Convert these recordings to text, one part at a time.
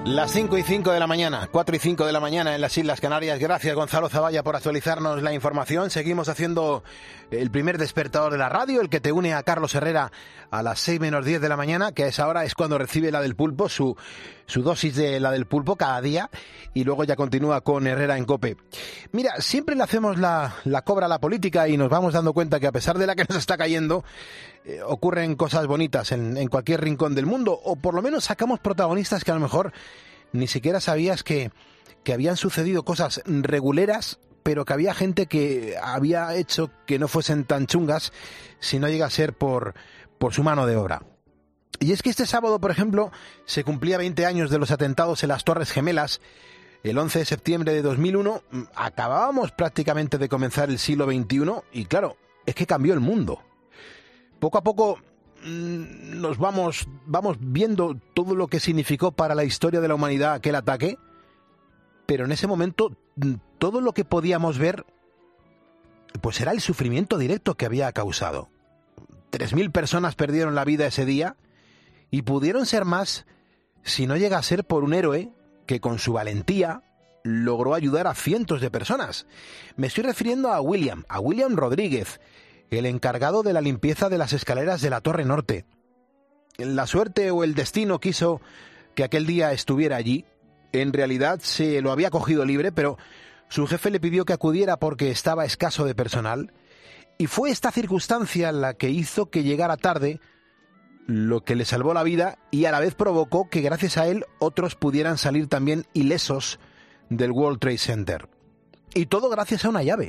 Las 5:05 de la mañana, 4:05 de la mañana en las Islas Canarias. Gracias, Gonzalo Zavalla, por actualizarnos la información. Seguimos haciendo el primer despertador de la radio, el que te une a Carlos Herrera a las 6 menos 10 de la mañana, que a esa hora es cuando recibe la del pulpo, su dosis de la del pulpo cada día, y luego ya continúa con Herrera en COPE. Mira, siempre le hacemos la cobra a la política y nos vamos dando cuenta que a pesar de la que nos está cayendo, ocurren cosas bonitas en cualquier rincón del mundo, o por lo menos sacamos protagonistas que a lo mejor ni siquiera sabías que habían sucedido cosas reguleras, pero que había gente que había hecho que no fuesen tan chungas si no llega a ser por su mano de obra. Y es que este sábado, por ejemplo, se cumplía 20 años de los atentados en las Torres Gemelas. El 11 de septiembre de 2001 acabábamos prácticamente de comenzar el siglo XXI y claro, es que cambió el mundo. Poco a poco nos vamos viendo todo lo que significó para la historia de la humanidad aquel ataque, pero en ese momento todo lo que podíamos ver pues era el sufrimiento directo que había causado. 3.000 personas perdieron la vida ese día y pudieron ser más si no llega a ser por un héroe que con su valentía logró ayudar a cientos de personas. Me estoy refiriendo a William Rodríguez, el encargado de la limpieza de las escaleras de la Torre Norte. La suerte o el destino quiso que aquel día estuviera allí. En realidad se lo había cogido libre, pero su jefe le pidió que acudiera porque estaba escaso de personal. Y fue esta circunstancia la que hizo que llegara tarde, lo que le salvó la vida y a la vez provocó que gracias a él otros pudieran salir también ilesos del World Trade Center. Y todo gracias a una llave.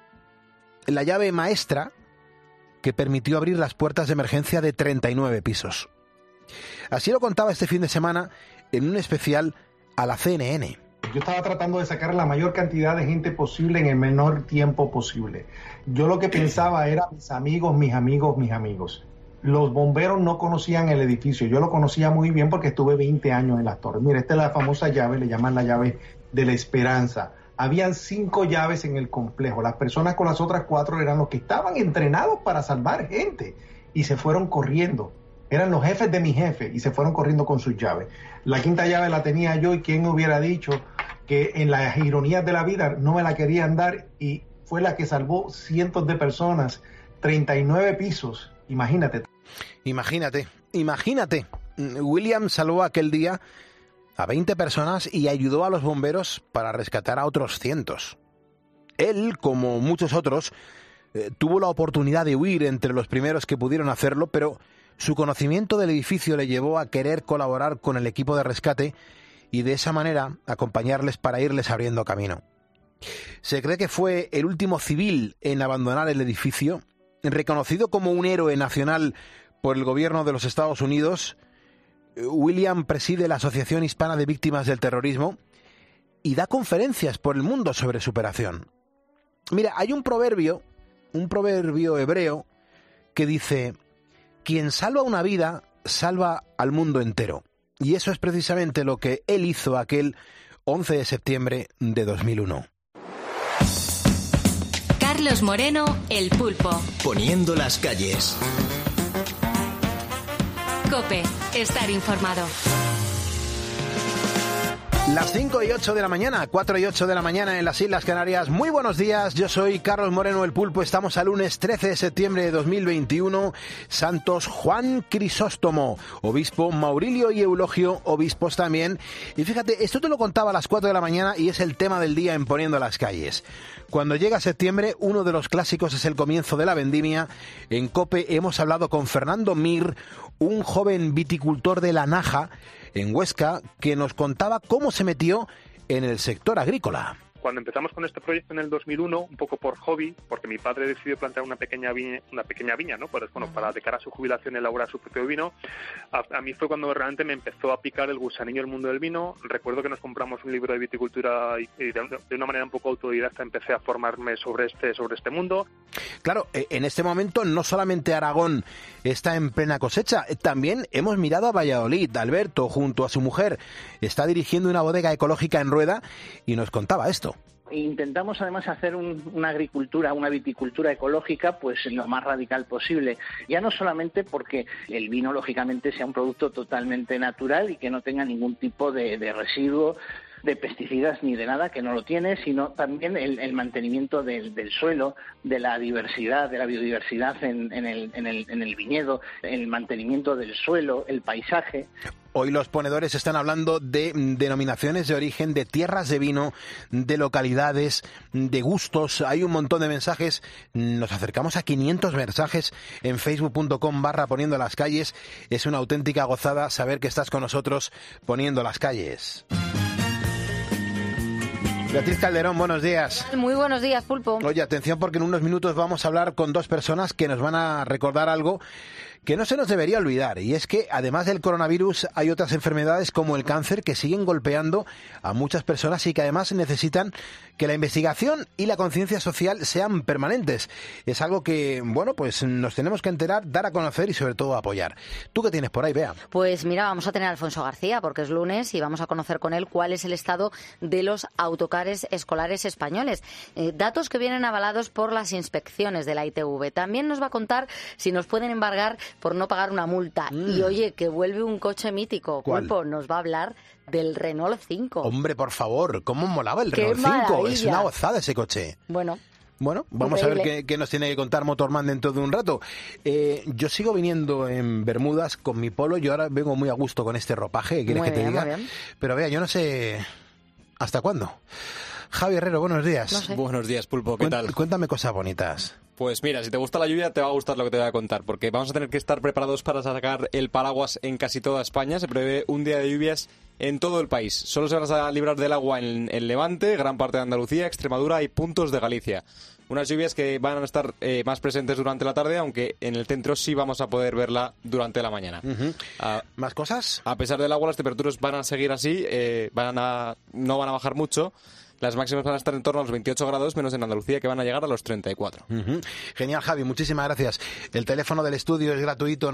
La llave maestra que permitió abrir las puertas de emergencia de 39 pisos. Así lo contaba este fin de semana en un especial a la CNN. Yo estaba tratando de sacar la mayor cantidad de gente posible en el menor tiempo posible. Yo lo que pensaba era mis amigos. Los bomberos no conocían el edificio. Yo lo conocía muy bien porque estuve 20 años en las torres. Mira, esta es la famosa llave, le llaman la llave de la esperanza. Habían 5 llaves en el complejo. Las personas con las otras 4 eran los que estaban entrenados para salvar gente y se fueron corriendo. Eran los jefes de mi jefe y se fueron corriendo con sus llaves. La 5ª llave la tenía yo y quién hubiera dicho que en las ironías de la vida no me la querían dar y fue la que salvó cientos de personas, 39 pisos. Imagínate. William salvó aquel día a 20 personas y ayudó a los bomberos para rescatar a otros cientos. Él, como muchos otros, tuvo la oportunidad de huir entre los primeros que pudieron hacerlo, pero su conocimiento del edificio le llevó a querer colaborar con el equipo de rescate y de esa manera acompañarles para irles abriendo camino. Se cree que fue el último civil en abandonar el edificio, reconocido como un héroe nacional por el gobierno de los Estados Unidos. William preside la Asociación Hispana de Víctimas del Terrorismo y da conferencias por el mundo sobre superación. Mira, hay un proverbio hebreo que dice: quien salva una vida, salva al mundo entero. Y eso es precisamente lo que él hizo aquel 11 de septiembre de 2001. Carlos Moreno, El Pulpo. Poniendo las calles. COPE, estar informado. Las 5:08 de la mañana, 4:08 de la mañana en las Islas Canarias. Muy buenos días, yo soy Carlos Moreno, El Pulpo. Estamos al lunes 13 de septiembre de 2021. Santos Juan Crisóstomo, obispo Maurilio y Eulogio, obispos también. Y fíjate, esto te lo contaba a las 4 de la mañana y es el tema del día en Poniendo las Calles. Cuando llega septiembre, uno de los clásicos es el comienzo de la vendimia. En COPE hemos hablado con Fernando Mir, un joven viticultor de La Naja, en Huesca, que nos contaba cómo se metió en el sector agrícola. Cuando empezamos con este proyecto en el 2001, un poco por hobby, porque mi padre decidió plantar una pequeña viña, ¿no? Pues, bueno, para de cara a su jubilación elaborar su propio vino. A mí fue cuando realmente me empezó a picar el gusanillo del mundo del vino. Recuerdo que nos compramos un libro de viticultura y de una manera un poco autodidacta empecé a formarme sobre este mundo. Claro, en este momento no solamente Aragón está en plena cosecha, también hemos mirado a Valladolid. Alberto, junto a su mujer, está dirigiendo una bodega ecológica en Rueda y nos contaba esto. Intentamos además hacer una agricultura, una viticultura ecológica, pues lo más radical posible. Ya no solamente porque el vino, lógicamente, sea un producto totalmente natural y que no tenga ningún tipo de residuo, de pesticidas ni de nada, que no lo tiene, sino también el mantenimiento del suelo, de la diversidad, de la biodiversidad en el viñedo, el mantenimiento del suelo, el paisaje. Hoy los ponedores están hablando de denominaciones de origen, de tierras de vino, de localidades, de gustos. Hay un montón de mensajes. Nos acercamos a 500 mensajes en facebook.com/poniendo las calles. Es una auténtica gozada saber que estás con nosotros poniendo las calles. Beatriz Calderón, buenos días. Muy buenos días, Pulpo. Oye, atención, porque en unos minutos vamos a hablar con dos personas que nos van a recordar algo que no se nos debería olvidar, y es que además del coronavirus hay otras enfermedades como el cáncer que siguen golpeando a muchas personas y que además necesitan que la investigación y la conciencia social sean permanentes. Es algo que, bueno, pues nos tenemos que enterar, dar a conocer y sobre todo apoyar. ¿Tú qué tienes por ahí, Bea? Pues mira, vamos a tener a Alfonso García porque es lunes y vamos a conocer con él cuál es el estado de los autocares escolares españoles. Datos que vienen avalados por las inspecciones de la ITV. También nos va a contar si nos pueden embargar por no pagar una multa. Y oye, que vuelve un coche mítico. ¿Cuál? Pulpo, nos va a hablar del Renault 5. Hombre, por favor, ¿cómo molaba el Renault 5? Maravilla. Es una gozada ese coche. Bueno, vamos increíble. a ver qué nos tiene que contar Motorman dentro de un rato. Yo sigo viniendo en bermudas con mi polo. Yo ahora vengo muy a gusto con este ropaje, ¿quieres Muy que te bien, diga? muy bien. Pero vea, yo no sé hasta cuándo. Javi Herrero, buenos días. No sé. Buenos días, Pulpo, ¿qué tal? Cuéntame cosas bonitas. Pues mira, si te gusta la lluvia, te va a gustar lo que te voy a contar, porque vamos a tener que estar preparados para sacar el paraguas en casi toda España. Se prevé un día de lluvias en todo el país. Solo se van a librar del agua en el Levante, gran parte de Andalucía, Extremadura y puntos de Galicia. Unas lluvias que van a estar más presentes durante la tarde, aunque en el centro sí vamos a poder verla durante la mañana. ¿Más cosas? A pesar del agua, las temperaturas van a seguir así, no van a bajar mucho. Las máximas van a estar en torno a los 28 grados, menos en Andalucía, que van a llegar a los 34. Genial, Javi, muchísimas gracias. El teléfono del estudio es gratuito,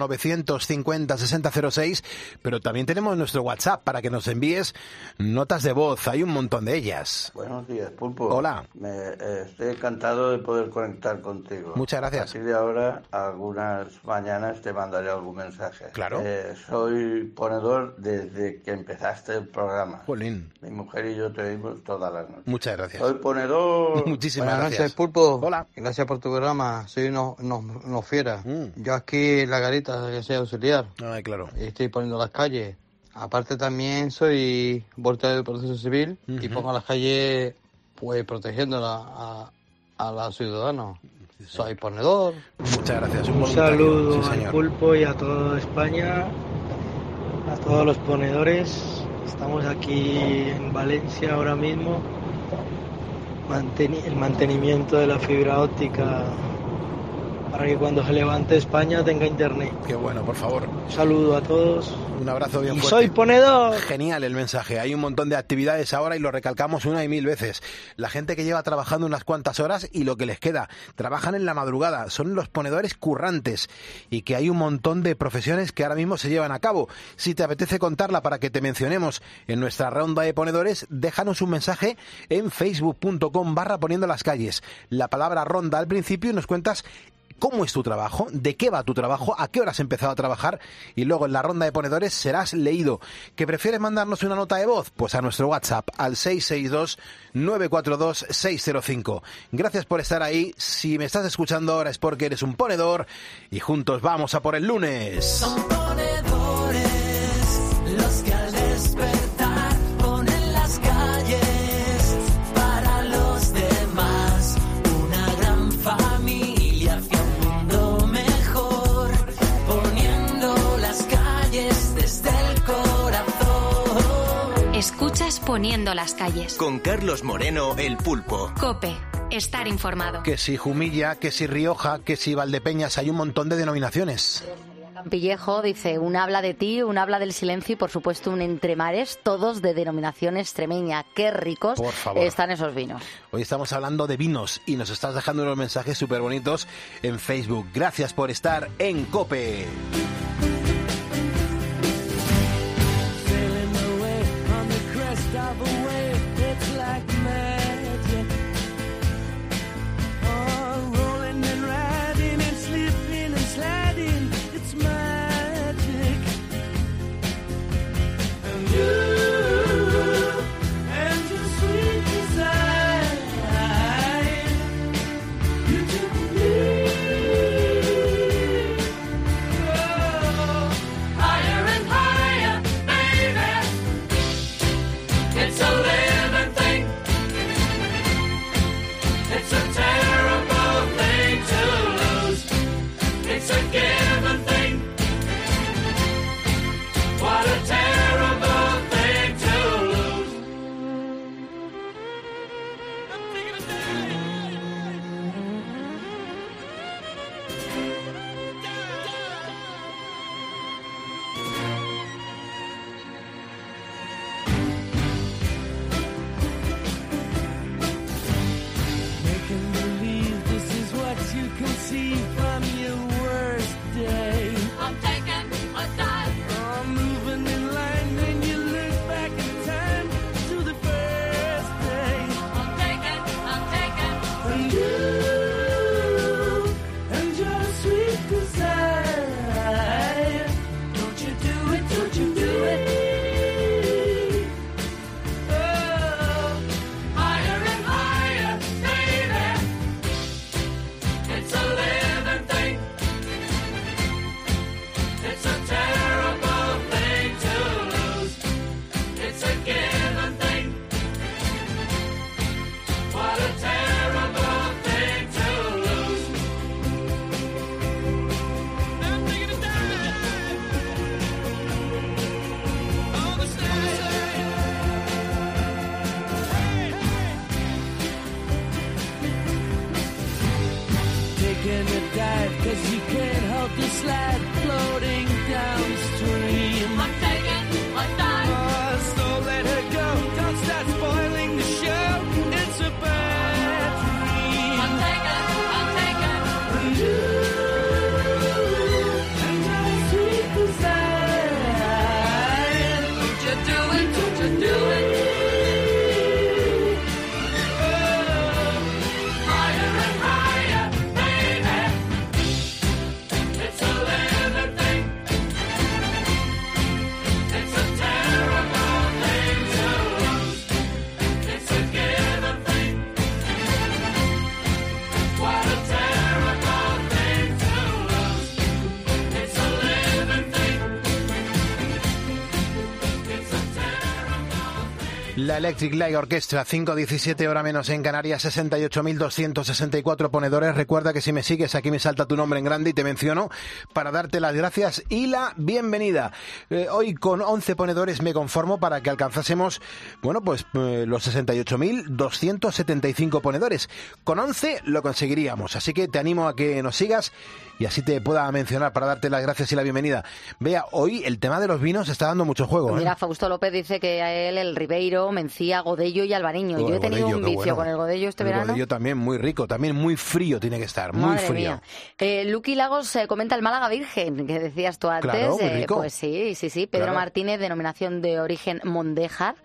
950-6006, pero también tenemos nuestro WhatsApp para que nos envíes notas de voz. Hay un montón de ellas. Buenos días, Pulpo. Hola. Estoy encantado de poder conectar contigo. Muchas gracias. A partir de ahora, algunas mañanas te mandaré algún mensaje. Claro. Soy ponedor desde que empezaste el programa. Jolín. Mi mujer y yo te oímos todas las noches. Muchas gracias. Soy ponedor. Muchísimas Buenas gracias. noches, Pulpo. Hola. Gracias por tu programa. Soy unos fiera. Yo aquí en la garita, que soy auxiliar. Ay, claro. Y estoy poniendo las calles. Aparte también soy voluntario del proceso civil y pongo las calles pues protegiéndola a los ciudadanos. Soy ponedor. Muchas gracias. Un saludo al Pulpo y a toda España, a todos los ponedores. Estamos aquí en Valencia ahora mismo. El mantenimiento de la fibra óptica para que cuando se levante España tenga internet. Qué bueno, por favor. Un saludo a todos. Un abrazo bien Y fuerte. soy ponedor. Genial el mensaje. Hay un montón de actividades ahora y lo recalcamos una y mil veces. La gente que lleva trabajando unas cuantas horas y lo que les queda. Trabajan en la madrugada. Son los ponedores currantes. Y que hay un montón de profesiones que ahora mismo se llevan a cabo. Si te apetece contarla para que te mencionemos en nuestra ronda de ponedores, déjanos un mensaje en facebook.com/poniendo las calles. La palabra ronda al principio y nos cuentas cómo es tu trabajo, de qué va tu trabajo, a qué hora has empezado a trabajar y luego en la ronda de ponedores serás leído. ¿Que prefieres mandarnos una nota de voz? Pues a nuestro WhatsApp al 662-942-605. Gracias por estar ahí. Si me estás escuchando ahora es porque eres un ponedor y juntos vamos a por el lunes. Son ponedores los que al despertar ponen las calles para los demás. Una gran familia. Escuchas Poniendo las calles. Con Carlos Moreno, el Pulpo. COPE. Estar informado. Que si Jumilla, que si Rioja, que si Valdepeñas, hay un montón de denominaciones. Campillejo dice, un habla de ti, un habla del silencio y por supuesto un entremares, todos de denominación extremeña. Qué ricos están esos vinos. Hoy estamos hablando de vinos y nos estás dejando unos mensajes súper bonitos en Facebook. Gracias por estar en COPE. Of a wave, it's like magic. La Electric Light Orchestra, 5:17 hora menos en Canarias, 68.264 ponedores. Recuerda que si me sigues aquí me salta tu nombre en grande y te menciono para darte las gracias y la bienvenida. Hoy con 11 ponedores me conformo para que alcanzásemos, bueno, pues los 68.275 ponedores. Con 11 lo conseguiríamos, así que te animo a que nos sigas y así te pueda mencionar para darte las gracias y la bienvenida. Vea, hoy el tema de los vinos está dando mucho juego. Mira, Fausto López dice que a él el Ribeiro, Mencía, Godello y Albariño. Yo he tenido un vicio con el Godello este verano. El Godello también muy rico, también muy frío tiene que estar, muy Madre frío. Mía. Luqui Lagos comenta el Málaga Virgen, que decías tú antes. Claro, muy rico. Pues sí. Pedro Claro. Martínez, denominación de origen Mondéjar.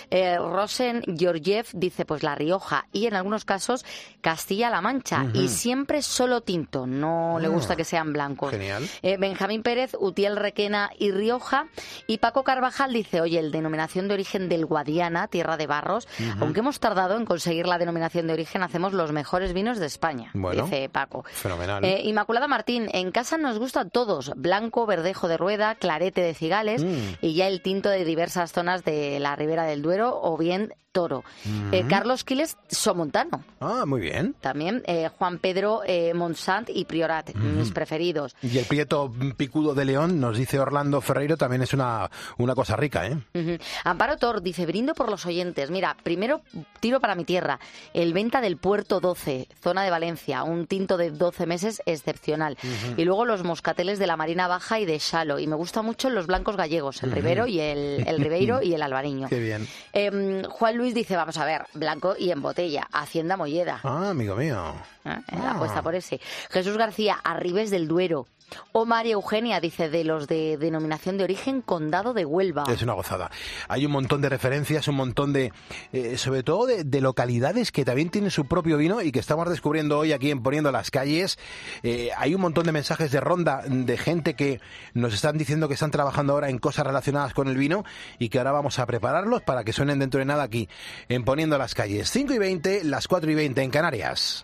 Rosen Georgiev dice pues La Rioja y en algunos casos Castilla-La Mancha. Ujú. Y siempre solo tinto, no le gusta que sean blancos. Genial. Benjamín Pérez, Utiel Requena y Rioja. Y Paco Carvajal dice, oye, el denominación de origen del Guadiana, tierra de barros. Aunque hemos tardado en conseguir la denominación de origen, hacemos los mejores vinos de España, Bueno, dice Paco. fenomenal. Inmaculada Martín, en casa nos gustan todos, blanco, verdejo de rueda, clarete de cigales y ya el tinto de diversas zonas de la Ribera del Duero o bien Toro. Carlos Quiles, somontano. Ah, muy bien. También Juan Pedro Monsant y Priorat, mis preferidos. Y el prieto picudo de León, nos dice Orlando Ferreiro, también es una cosa rica, ¿eh? Amparo Tor dice, brindo por los oyentes. Mira, primero tiro para mi tierra. El Venta del Puerto 12, zona de Valencia, un tinto de 12 meses excepcional. Y luego los moscateles de la Marina Baja y de Xalo. Y me gustan mucho los blancos gallegos, el Ribero y el Ribeiro y el Albariño. Qué bien. Juan Luis dice, vamos a ver, blanco y en botella, Hacienda Molleda. Ah, amigo mío. La apuesta por ese. Jesús García, Arribes del Duero. O María Eugenia dice, de los de denominación de origen Condado de Huelva. Es una gozada. Hay un montón de referencias, un montón de, sobre todo de localidades que también tienen su propio vino y que estamos descubriendo hoy aquí en Poniendo las Calles. Hay un montón de mensajes de ronda de gente que nos están diciendo que están trabajando ahora en cosas relacionadas con el vino y que ahora vamos a prepararlos para que suenen dentro de nada aquí en Poniendo las Calles. 5:20, las 4:20 en Canarias.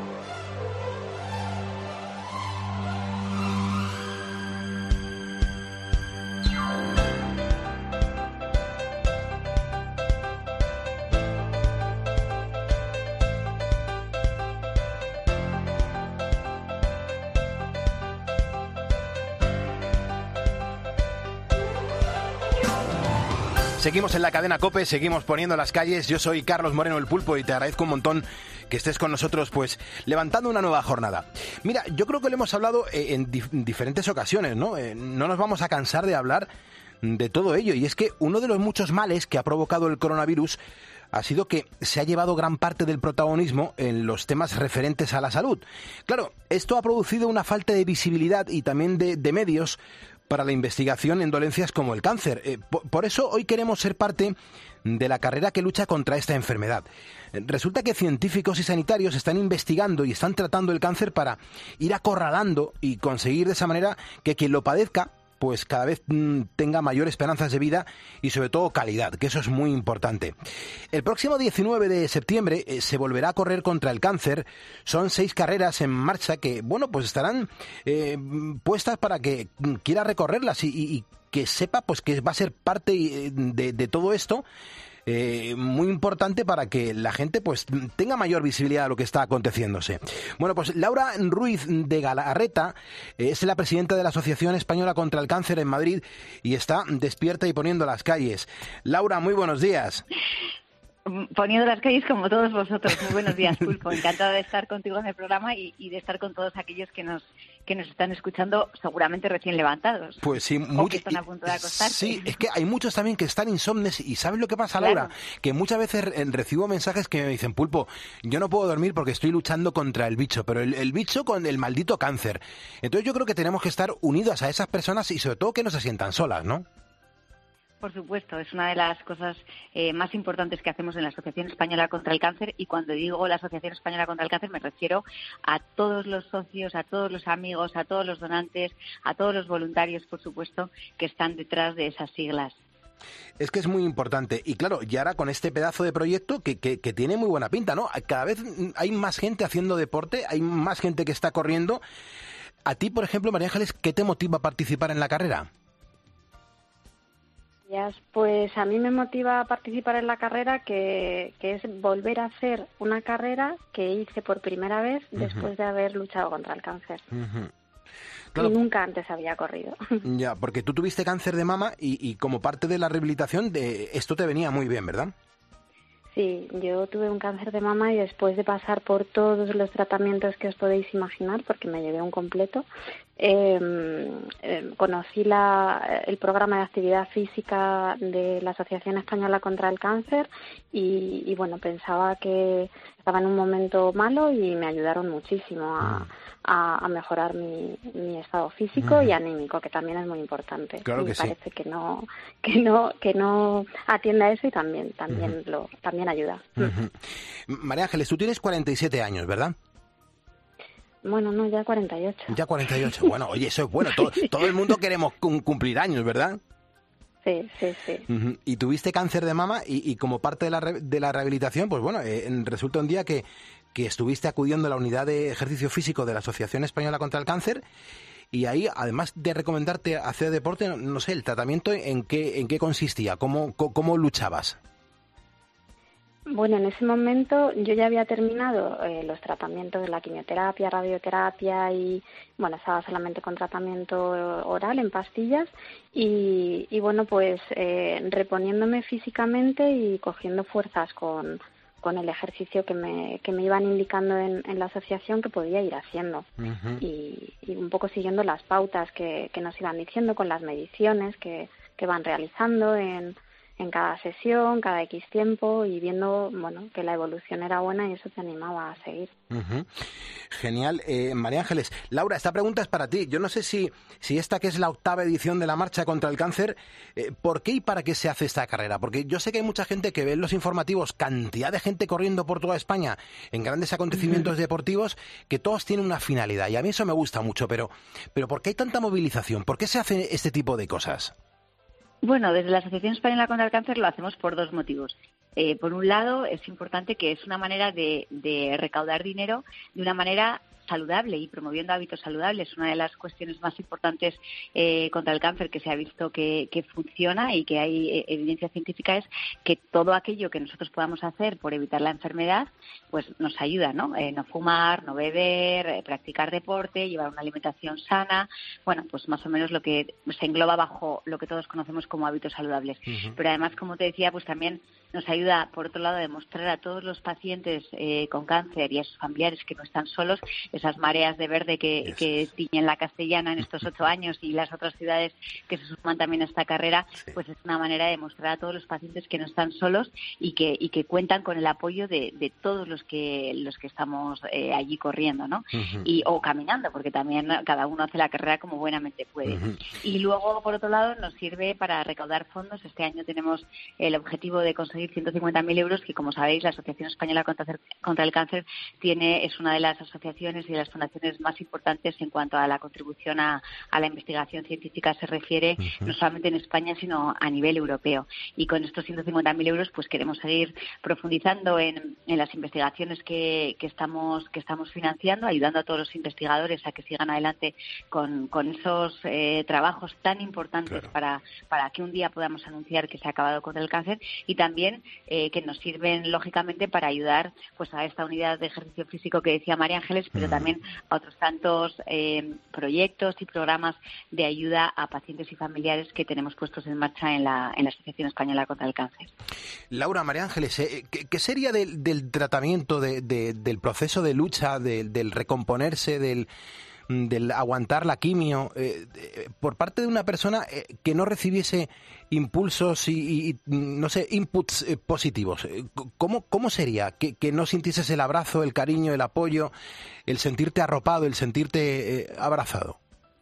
Seguimos en la cadena COPE, seguimos Poniendo las Calles. Yo soy Carlos Moreno, el Pulpo, y te agradezco un montón que estés con nosotros, pues, levantando una nueva jornada. Mira, yo creo que lo hemos hablado en diferentes ocasiones, ¿no? No nos vamos a cansar de hablar de todo ello, y es que uno de los muchos males que ha provocado el coronavirus ha sido que se ha llevado gran parte del protagonismo en los temas referentes a la salud. Claro, esto ha producido una falta de visibilidad y también de medios para la investigación en dolencias como el cáncer. Por eso hoy queremos ser parte de la carrera que lucha contra esta enfermedad. Resulta que científicos y sanitarios están investigando y están tratando el cáncer para ir acorralando y conseguir de esa manera que quien lo padezca pues cada vez tenga mayor esperanzas de vida y sobre todo calidad, que eso es muy importante. El próximo 19 de septiembre se volverá a correr contra el cáncer. Son 6 carreras en marcha que, bueno, pues estarán puestas para que quiera recorrerlas y que sepa pues que va a ser parte de todo esto. Muy importante para que la gente pues tenga mayor visibilidad de lo que está aconteciéndose. Bueno, pues Laura Ruiz de Galarreta es la presidenta de la Asociación Española contra el Cáncer en Madrid y está despierta y poniendo las calles. Laura, muy buenos días. Poniendo las calles como todos vosotros. Muy buenos días, Pulpo. Encantada de estar contigo en el programa y de estar con todos aquellos que nos están escuchando, seguramente recién levantados. Pues sí, que están a punto de acostarse. Sí, es que hay muchos también que están insomnes y ¿sabes lo que pasa, Laura? Claro. Que muchas veces recibo mensajes que me dicen, Pulpo, yo no puedo dormir porque estoy luchando contra el bicho, pero el bicho con el maldito cáncer. Entonces yo creo que tenemos que estar unidos a esas personas y sobre todo que no se sientan solas, ¿no? Por supuesto, es una de las cosas más importantes que hacemos en la Asociación Española contra el Cáncer, y cuando digo la Asociación Española contra el Cáncer me refiero a todos los socios, a todos los amigos, a todos los donantes, a todos los voluntarios, por supuesto, que están detrás de esas siglas. Es que es muy importante. Y claro, y ahora con este pedazo de proyecto que tiene muy buena pinta, ¿no? Cada vez hay más gente haciendo deporte, hay más gente que está corriendo. A ti, por ejemplo, María Ángeles, ¿qué te motiva a participar en la carrera? Pues a mí me motiva a participar en la carrera que es volver a hacer una carrera que hice por primera vez después de haber luchado contra el cáncer. Claro. Y nunca antes había corrido. Ya, porque tú tuviste cáncer de mama y como parte de la rehabilitación esto te venía muy bien, ¿verdad? Sí, yo tuve un cáncer de mama y después de pasar por todos los tratamientos que os podéis imaginar, porque me llevé un completo, conocí el programa de actividad física de la Asociación Española contra el Cáncer y bueno, pensaba que estaba en un momento malo y me ayudaron muchísimo a mejorar mi estado físico y anímico, que también es muy importante. Claro que me parece que no atiende a eso y también ayuda. María Ángeles, tú tienes 47 años, ¿verdad? Bueno, no, ya 48. Ya 48. Bueno, oye, eso es bueno. Todo el mundo queremos cumplir años, ¿verdad? Sí. Y tuviste cáncer de mama y como parte de la rehabilitación, pues bueno, resulta un día que estuviste acudiendo a la unidad de ejercicio físico de la Asociación Española contra el Cáncer y ahí, además de recomendarte hacer deporte, no sé, el tratamiento en qué consistía, cómo luchabas. Bueno, en ese momento yo ya había terminado los tratamientos de la quimioterapia, radioterapia y, bueno, estaba solamente con tratamiento oral en pastillas y bueno, pues reponiéndome físicamente y cogiendo fuerzas con el ejercicio que me iban indicando en la asociación que podía ir haciendo y un poco siguiendo las pautas que nos iban diciendo con las mediciones que van realizando en cada sesión, cada X tiempo y viendo, bueno, que la evolución era buena y eso te animaba a seguir. Genial. María Ángeles, Laura, esta pregunta es para ti. Yo no sé si esta que es la 8ª edición de la Marcha contra el Cáncer, ¿por qué y para qué se hace esta carrera? Porque yo sé que hay mucha gente que ve en los informativos cantidad de gente corriendo por toda España en grandes acontecimientos deportivos que todos tienen una finalidad y a mí eso me gusta mucho, pero ¿por qué hay tanta movilización? ¿Por qué se hace este tipo de cosas? Bueno, desde la Asociación Española contra el Cáncer lo hacemos por dos motivos. Por un lado, es importante que es una manera de recaudar dinero de una manera saludable y promoviendo hábitos saludables. Una de las cuestiones más importantes contra el cáncer que se ha visto que funciona y que hay evidencia científica es que todo aquello que nosotros podamos hacer por evitar la enfermedad, pues nos ayuda, ¿no? No fumar, no beber, practicar deporte, llevar una alimentación sana, bueno, pues más o menos lo que se engloba bajo lo que todos conocemos como hábitos saludables. Pero además, como te decía, pues también nos ayuda, por otro lado, a demostrar a todos los pacientes con cáncer y a sus familiares que no están solos, esas mareas de verde que tiñen la Castellana en estos 8 años y las otras ciudades que se suman también a esta carrera, pues es una manera de demostrar a todos los pacientes que no están solos y que cuentan con el apoyo de todos los que estamos allí corriendo, ¿no? O caminando, porque también cada uno hace la carrera como buenamente puede. Y luego, por otro lado, nos sirve para recaudar fondos. Este año tenemos el objetivo de conseguir 150.000 euros, que, como sabéis, la Asociación Española contra el Cáncer es una de las asociaciones y de las fundaciones más importantes en cuanto a la contribución a la investigación científica se refiere, no solamente en España, sino a nivel europeo. Y con estos 150.000 euros, pues queremos seguir profundizando en las investigaciones que estamos financiando, ayudando a todos los investigadores a que sigan adelante con esos trabajos tan importantes para que un día podamos anunciar que se ha acabado con el cáncer, y también que nos sirven lógicamente para ayudar pues a esta unidad de ejercicio físico que decía María Ángeles, pero también a otros tantos proyectos y programas de ayuda a pacientes y familiares que tenemos puestos en marcha en la Asociación Española contra el Cáncer. Laura, María Ángeles, ¿qué sería del tratamiento, del proceso de lucha, del recomponerse, del aguantar la quimio por parte de una persona que no recibiese impulsos y no sé, inputs positivos? ¿Cómo sería? Que no sintieses el abrazo, el cariño, el apoyo, el sentirte arropado, el sentirte abrazado.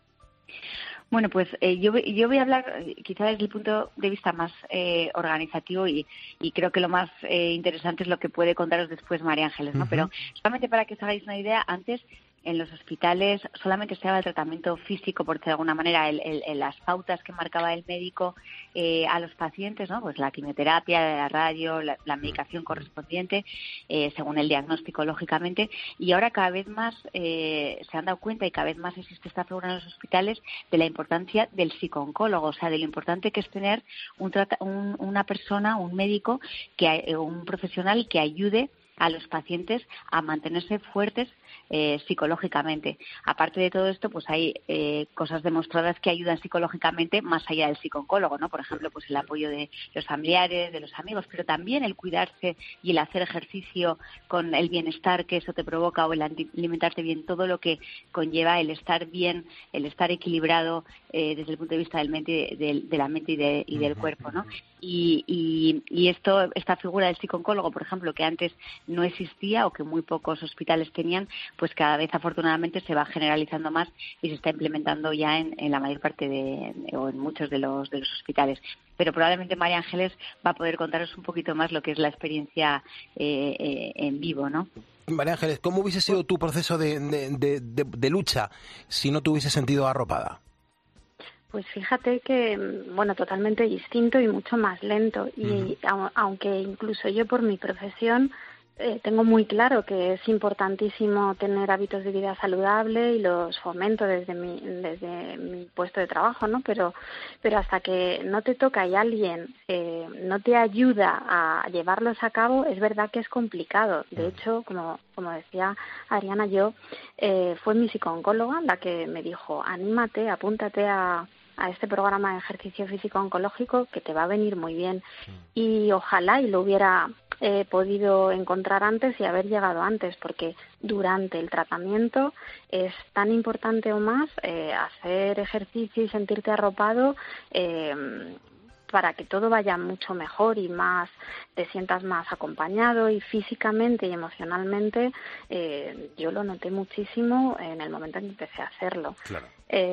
Bueno, pues yo voy a hablar quizá desde el punto de vista más organizativo y creo que lo más interesante es lo que puede contaros después María Ángeles, ¿no? Pero solamente para que os hagáis una idea, antes en los hospitales solamente se daba el tratamiento físico, por decirlo de alguna manera, las pautas que marcaba el médico a los pacientes, ¿no? Pues la quimioterapia, la radio, la medicación correspondiente, según el diagnóstico, lógicamente. Y ahora cada vez más se han dado cuenta y cada vez más existe esta figura en los hospitales de la importancia del psicooncólogo, o sea, de lo importante que es tener una persona, un médico, un profesional que ayude a los pacientes a mantenerse fuertes psicológicamente. Aparte de todo esto, pues hay cosas demostradas que ayudan psicológicamente más allá del psicooncólogo, ¿no? Por ejemplo, pues el apoyo de los familiares, de los amigos, pero también el cuidarse y el hacer ejercicio con el bienestar que eso te provoca, o el alimentarte bien, todo lo que conlleva el estar bien, el estar equilibrado desde el punto de vista de la mente y del cuerpo, ¿no? Y esta figura del psicooncólogo, por ejemplo, que antes no existía o que muy pocos hospitales tenían, pues cada vez afortunadamente se va generalizando más y se está implementando ya en la mayor parte o en muchos de los hospitales. Pero probablemente María Ángeles va a poder contaros un poquito más lo que es la experiencia en vivo, ¿no? María Ángeles, ¿cómo hubiese sido tu proceso de lucha si no te hubiese sentido arropada? Pues fíjate que, bueno, totalmente distinto y mucho más lento. Y aunque incluso yo por mi profesión tengo muy claro que es importantísimo tener hábitos de vida saludable y los fomento desde mi puesto de trabajo, ¿no? Pero hasta que no te toca y alguien no te ayuda a llevarlos a cabo, es verdad que es complicado. De hecho, como decía Adriana, fue mi psicooncóloga la que me dijo: anímate, apúntate a este programa de ejercicio físico oncológico que te va a venir muy bien. Y ojalá y lo hubiera podido encontrar antes y haber llegado antes, porque durante el tratamiento es tan importante o más hacer ejercicio y sentirte arropado para que todo vaya mucho mejor y más te sientas más acompañado, y físicamente y emocionalmente yo lo noté muchísimo en el momento en que empecé a hacerlo. Claro.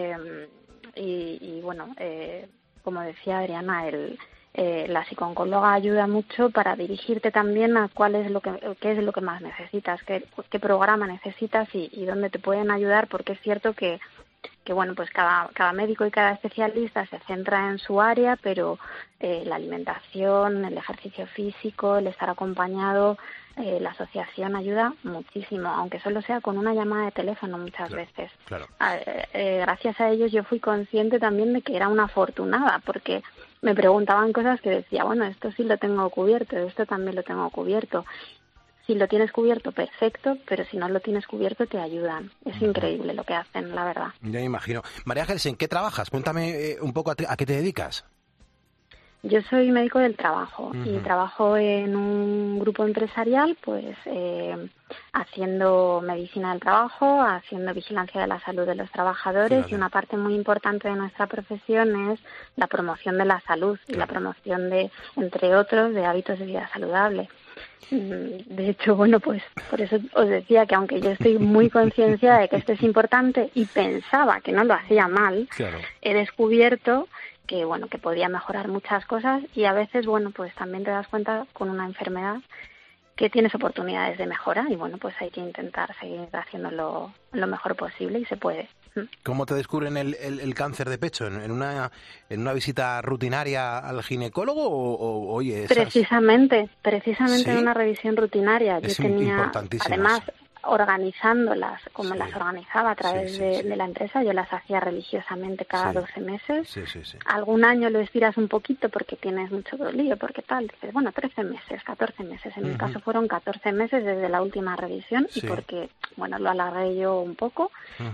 Y bueno, como decía Adriana, la psicooncóloga ayuda mucho para dirigirte también a qué es lo que más necesitas, qué programa necesitas y dónde te pueden ayudar, porque es cierto que bueno, pues cada médico y cada especialista se centra en su área, pero la alimentación, el ejercicio físico, el estar acompañado, la asociación ayuda muchísimo, aunque solo sea con una llamada de teléfono muchas veces. Claro. Gracias a ellos yo fui consciente también de que era una afortunada, porque me preguntaban cosas que decía, bueno, esto sí lo tengo cubierto, esto también lo tengo cubierto. Si lo tienes cubierto, perfecto, pero si no lo tienes cubierto, te ayudan. Es increíble lo que hacen, la verdad. Ya me imagino. María Ángeles, ¿en qué trabajas? Cuéntame un poco a qué te dedicas. Yo soy médico del trabajo y trabajo en un grupo empresarial, pues haciendo medicina del trabajo, haciendo vigilancia de la salud de los trabajadores. Fíjate. Y una parte muy importante de nuestra profesión es la promoción de la salud y la promoción de, entre otros, de hábitos de vida saludable. De hecho, bueno, pues por eso os decía que aunque yo estoy muy concienciada de que esto es importante y pensaba que no lo hacía mal, he descubierto que bueno, que podía mejorar muchas cosas, y a veces, bueno, pues también te das cuenta con una enfermedad que tienes oportunidades de mejora, y bueno, pues hay que intentar seguir haciéndolo lo mejor posible, y se puede. ¿Cómo te descubren el cáncer de pecho? ¿En una visita rutinaria al ginecólogo o oye? Precisamente ¿sí? En una revisión rutinaria. Es yo tenía, importantísimo. Además, organizándolas, como las organizaba a través de la empresa, yo las hacía religiosamente cada 12 meses. Algún año lo estiras un poquito porque tienes mucho lío, porque tal, dices, bueno, 13 meses, 14 meses. En mi caso fueron 14 meses desde la última revisión, y porque, bueno, lo alargué yo un poco,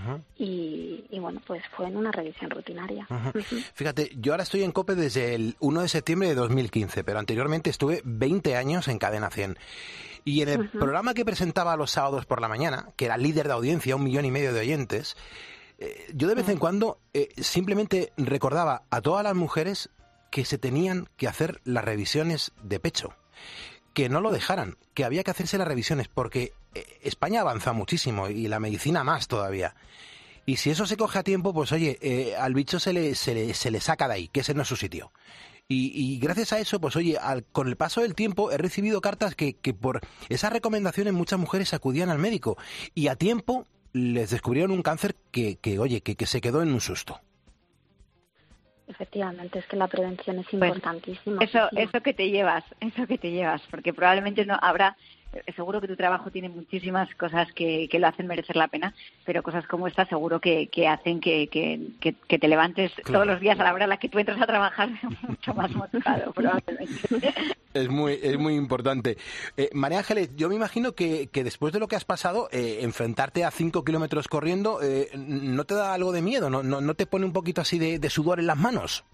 y bueno, pues fue en una revisión rutinaria. Fíjate, yo ahora estoy en COPE desde el 1 de septiembre de 2015, pero anteriormente estuve 20 años en Cadena 100. Y en el programa que presentaba los sábados por la mañana, que era líder de audiencia, 1,5 millones de oyentes, yo de vez en cuando simplemente recordaba a todas las mujeres que se tenían que hacer las revisiones de pecho, que no lo dejaran, que había que hacerse las revisiones, porque España avanza muchísimo y la medicina más todavía. Y si eso se coge a tiempo, pues oye, al bicho se le saca de ahí, que ese no es su sitio. Y gracias a eso, pues oye, con el paso del tiempo he recibido cartas que por esas recomendaciones muchas mujeres acudían al médico, y a tiempo les descubrieron un cáncer que se quedó en un susto. Efectivamente, es que la prevención es importantísima. Eso que te llevas, porque probablemente no habrá, seguro que tu trabajo tiene muchísimas cosas que lo hacen merecer la pena, pero cosas como esta seguro que hacen que te levantes todos los días a la hora a la que tú entras a trabajar mucho más motivado, probablemente. Es muy importante. María Ángeles, yo me imagino que después de lo que has pasado, enfrentarte a 5 kilómetros corriendo, ¿no te da algo de miedo? ¿No te pone un poquito así de sudor en las manos?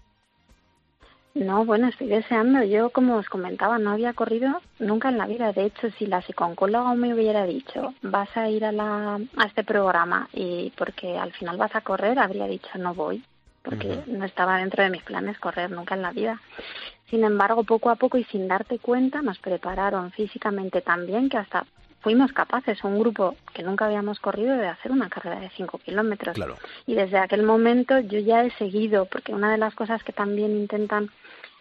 No, bueno, estoy deseando. Yo, como os comentaba, no había corrido nunca en la vida. De hecho, si la psicooncóloga me hubiera dicho, vas a ir a este programa y porque al final vas a correr, habría dicho, no voy, porque no estaba dentro de mis planes correr nunca en la vida. Sin embargo, poco a poco y sin darte cuenta, nos prepararon físicamente tan bien que hasta fuimos capaces, un grupo que nunca habíamos corrido, de hacer una carrera de 5 kilómetros. Claro. Y desde aquel momento yo ya he seguido, porque una de las cosas que también intentan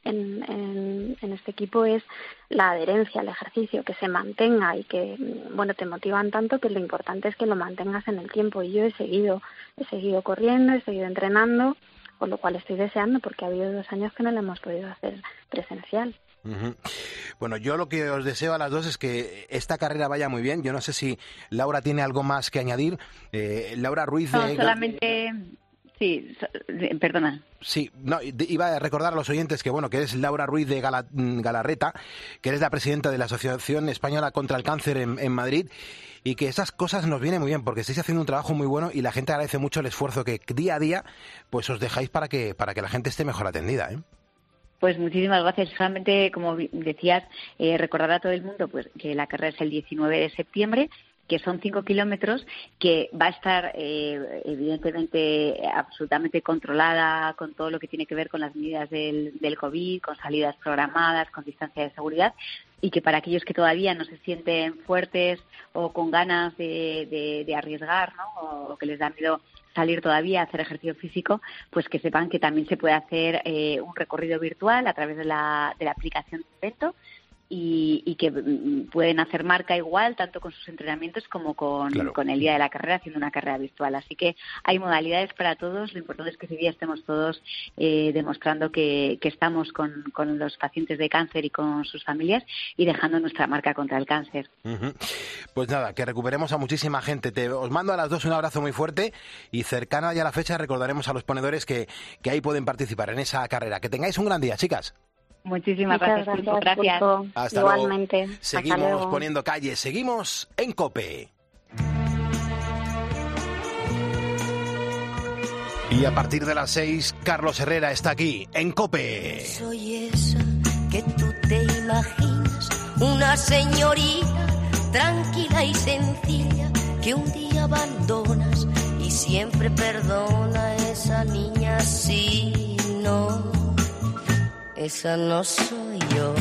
en este equipo es la adherencia al ejercicio, que se mantenga y que, bueno, te motivan tanto que lo importante es que lo mantengas en el tiempo. Y yo he seguido corriendo, he seguido entrenando, por lo cual estoy deseando, porque ha habido 2 años que no lo hemos podido hacer presencial. Bueno, yo lo que os deseo a las dos es que esta carrera vaya muy bien. Yo no sé si Laura tiene algo más que añadir. Laura Ruiz... No, solamente... Sí, perdona. Sí, no, iba a recordar a los oyentes que que es Laura Ruiz de Galarreta, que eres la presidenta de la Asociación Española contra el Cáncer en Madrid, y que esas cosas nos vienen muy bien porque estáis haciendo un trabajo muy bueno y la gente agradece mucho el esfuerzo que día a día pues os dejáis para que la gente esté mejor atendida, ¿eh? Pues muchísimas gracias. Solamente, como decías, recordar a todo el mundo pues que la carrera es el 19 de septiembre, que son 5 kilómetros, que va a estar evidentemente absolutamente controlada con todo lo que tiene que ver con las medidas del COVID, con salidas programadas, con distancia de seguridad, y que para aquellos que todavía no se sienten fuertes o con ganas de arriesgar, ¿no? O que les da miedo salir todavía a hacer ejercicio físico, pues que sepan que también se puede hacer un recorrido virtual a través de la aplicación de Invento, y que pueden hacer marca igual tanto con sus entrenamientos como con el día de la carrera, haciendo una carrera virtual. Así que hay modalidades para todos. Lo importante es que ese día estemos todos demostrando que estamos con los pacientes de cáncer y con sus familias y dejando nuestra marca contra el cáncer. Pues nada, que recuperemos a muchísima gente. Os mando a las dos un abrazo muy fuerte y cercana ya la fecha recordaremos a los ponedores que ahí pueden participar en esa carrera. Que tengáis un gran día, chicas. Muchísimas gracias, Pulpo. Gracias. Hasta igualmente. Luego. Seguimos poniendo calle, seguimos en COPE. Y a partir de las 6, Carlos Herrera está aquí, en COPE. Soy esa que tú te imaginas, una señorita tranquila y sencilla, que un día abandonas y siempre perdona. Esa niña sí, no, esa no soy yo.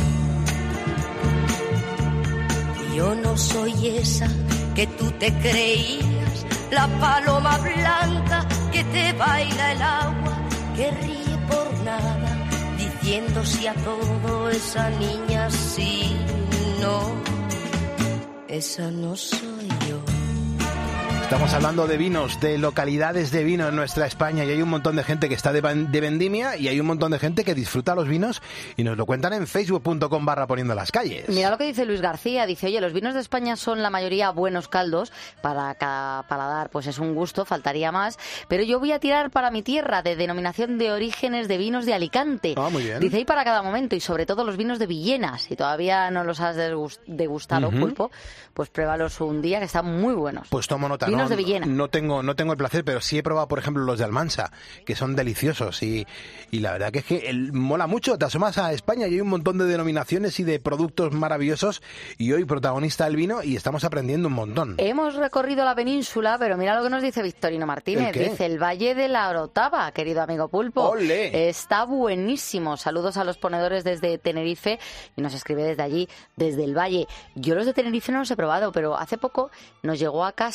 Yo no soy esa que tú te creías, la paloma blanca que te baila el agua, que ríe por nada, diciendo sí a todo. Esa niña sí, no, esa no soy yo. Estamos hablando de vinos, de localidades de vino en nuestra España, y hay un montón de gente que está de vendimia y hay un montón de gente que disfruta los vinos y nos lo cuentan en facebook.com/poniendo las calles. Mira lo que dice Luis García, dice, oye, los vinos de España son la mayoría buenos caldos, para cada paladar pues es un gusto, faltaría más, pero yo voy a tirar para mi tierra de denominación de orígenes de vinos de Alicante. Ah, muy bien. Dice, y para cada momento, y sobre todo los vinos de Villena, si todavía no los has degustado, Pulpo, pues pruébalos un día, que están muy buenos. Pues tomo nota. Vinos de Villena. No tengo el placer, pero sí he probado, por ejemplo, los de Almansa, que son deliciosos y la verdad que es que mola mucho. Te asomas a España y hay un montón de denominaciones y de productos maravillosos y hoy protagonista el vino y estamos aprendiendo un montón. Hemos recorrido la península, pero mira lo que nos dice Victorino Martínez. Dice, el Valle de la Orotava, querido amigo Pulpo. ¡Olé! Está buenísimo. Saludos a los ponedores desde Tenerife y nos escribe desde allí, desde el Valle. Yo los de Tenerife no los he probado, pero hace poco nos llegó a casa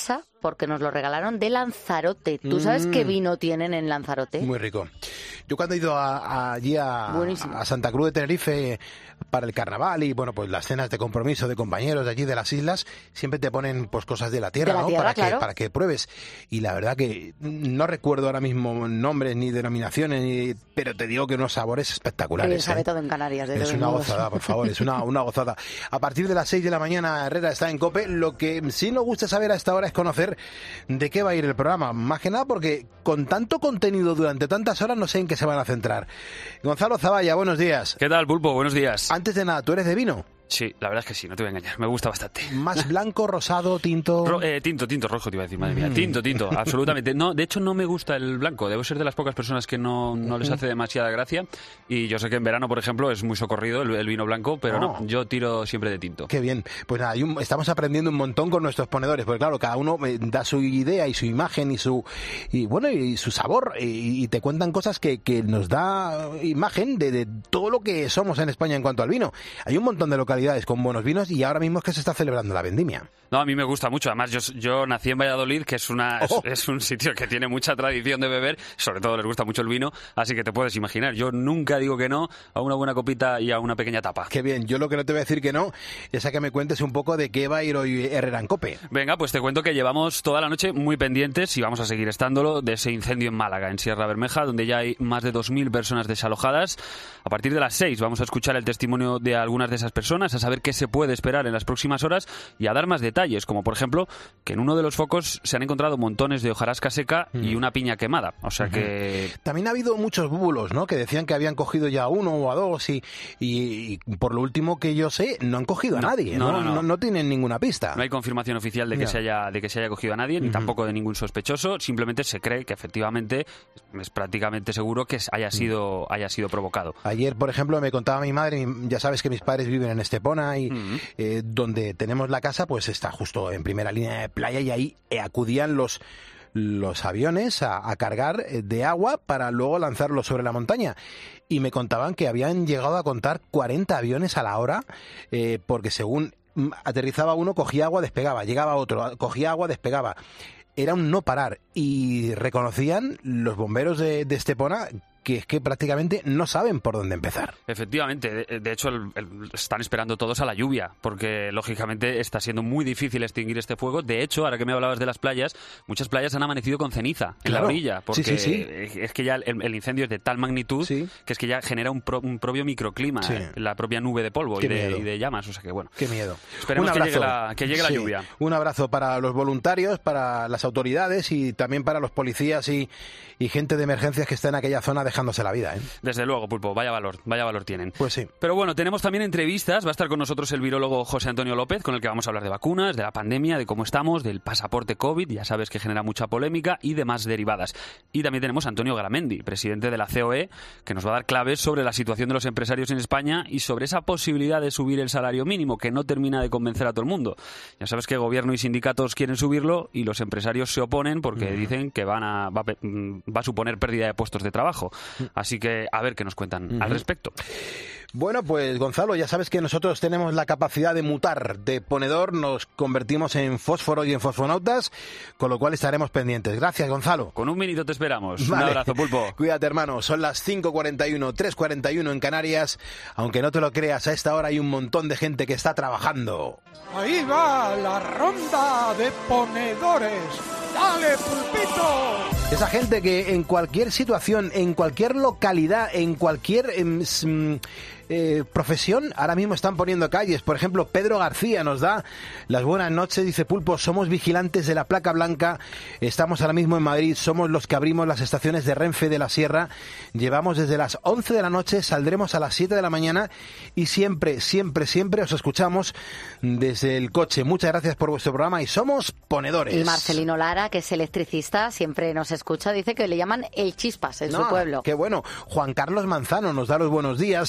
porque nos lo regalaron de Lanzarote. ¿Tú sabes qué vino tienen en Lanzarote? Muy rico. Yo cuando he ido allí a Santa Cruz de Tenerife para el carnaval y bueno, pues las cenas de compromiso de compañeros de allí de las islas, siempre te ponen pues cosas de la tierra, ¿no? Para que pruebes. Y la verdad que no recuerdo ahora mismo nombres ni denominaciones, pero te digo que unos sabores espectaculares. Sabe todo en Canarias. Es una gozada, por favor, es una gozada. A partir de las 6 de la mañana, Herrera está en COPE. Lo que sí nos gusta saber a esta hora es conocer de qué va a ir el programa. Más que nada porque con tanto contenido durante tantas horas no sé en qué se van a centrar. Gonzalo Zavalla, buenos días. ¿Qué tal, Pulpo? Buenos días. Antes de nada, ¿tú eres de vino? Sí, la verdad es que sí, no te voy a engañar, me gusta bastante. ¿Más blanco, rosado, tinto? Tinto rojo te iba a decir, madre mía. Tinto, absolutamente. No, de hecho no me gusta el blanco, debo ser de las pocas personas que no les hace demasiada gracia. Y yo sé que en verano, por ejemplo, es muy socorrido el vino blanco, pero no, yo tiro siempre de tinto. Qué bien. Pues nada, estamos aprendiendo un montón con nuestros ponedores, porque claro, cada uno da su idea y su imagen y su sabor y te cuentan cosas que nos da imagen de todo lo que somos en España en cuanto al vino. Hay un montón de localidades con buenos vinos y ahora mismo es que se está celebrando la vendimia. No, a mí me gusta mucho. Además, yo nací en Valladolid, que es un sitio que tiene mucha tradición de beber, sobre todo les gusta mucho el vino, así que te puedes imaginar. Yo nunca digo que no a una buena copita y a una pequeña tapa. Qué bien. Yo lo que no te voy a decir que no es a que me cuentes un poco de qué va a ir hoy Herrera en COPE. Venga, pues te cuento que llevamos toda la noche muy pendientes y vamos a seguir estándolo de ese incendio en Málaga, en Sierra Bermeja, donde ya hay más de 2.000 personas desalojadas. A partir de las 6 vamos a escuchar el testimonio de algunas de esas personas, a saber qué se puede esperar en las próximas horas y a dar más detalles, como por ejemplo que en uno de los focos se han encontrado montones de hojarasca seca y una piña quemada. O sea que... También ha habido muchos búbulos, ¿no? Que decían que habían cogido ya uno o a dos y por lo último que yo sé, no han cogido a nadie. No tienen ninguna pista. No hay confirmación oficial de que se haya cogido a nadie, ni tampoco de ningún sospechoso. Simplemente se cree que efectivamente es prácticamente seguro que haya sido provocado. Ayer, por ejemplo, me contaba mi madre, ya sabes que mis padres viven en Estepona y donde tenemos la casa, pues está justo en primera línea de playa y ahí acudían los aviones a cargar de agua para luego lanzarlo sobre la montaña. Y me contaban que habían llegado a contar 40 aviones a la hora, porque según aterrizaba uno, cogía agua, despegaba, llegaba otro, cogía agua, despegaba. Era un no parar. Y reconocían los bomberos de Estepona que es que prácticamente no saben por dónde empezar. Efectivamente, de hecho están esperando todos a la lluvia, porque lógicamente está siendo muy difícil extinguir este fuego. De hecho, ahora que me hablabas de las playas, muchas playas han amanecido con ceniza en la orilla, porque es que ya el incendio es de tal magnitud que es que ya genera un propio microclima, la propia nube de polvo y de llamas, o sea que bueno. Qué miedo. Esperemos que llegue la lluvia. Un abrazo para los voluntarios, para las autoridades y también para los policías y gente de emergencias que está en aquella zona dejándose la vida, ¿eh? Desde luego, Pulpo, vaya valor tienen. Pues sí. Pero bueno, tenemos también entrevistas, va a estar con nosotros el virólogo José Antonio López, con el que vamos a hablar de vacunas, de la pandemia, de cómo estamos, del pasaporte COVID, ya sabes que genera mucha polémica, y demás derivadas. Y también tenemos a Antonio Garamendi, presidente de la COE, que nos va a dar claves sobre la situación de los empresarios en España y sobre esa posibilidad de subir el salario mínimo, que no termina de convencer a todo el mundo. Ya sabes que gobierno y sindicatos quieren subirlo y los empresarios se oponen porque dicen que va a suponer pérdida de puestos de trabajo. Así que a ver qué nos cuentan al respecto. Bueno, pues Gonzalo, ya sabes que nosotros tenemos la capacidad de mutar. De ponedor nos convertimos en fósforo y en fosfonautas, con lo cual estaremos pendientes. Gracias, Gonzalo. Con un minuto te esperamos. Vale. Un abrazo, Pulpo. Cuídate, hermano. Son las 5:41, 3:41 en Canarias. Aunque no te lo creas, a esta hora hay un montón de gente que está trabajando. Ahí va la ronda de ponedores. ¡Dale, Pulpito! Esa gente que en cualquier situación, en cualquier localidad, en cualquier profesión, ahora mismo están poniendo calles. Por ejemplo, Pedro García nos da las buenas noches. Dice: Pulpo, somos vigilantes de la placa blanca. Estamos ahora mismo en Madrid. Somos los que abrimos las estaciones de Renfe de la Sierra. Llevamos desde las 11 de la noche, saldremos a las 7 de la mañana y siempre os escuchamos desde el coche. Muchas gracias por vuestro programa y somos ponedores. Y Marcelino Lara, que es electricista, siempre nos escucha. Dice que le llaman el Chispas en su pueblo. Qué bueno. Juan Carlos Manzano nos da los buenos días.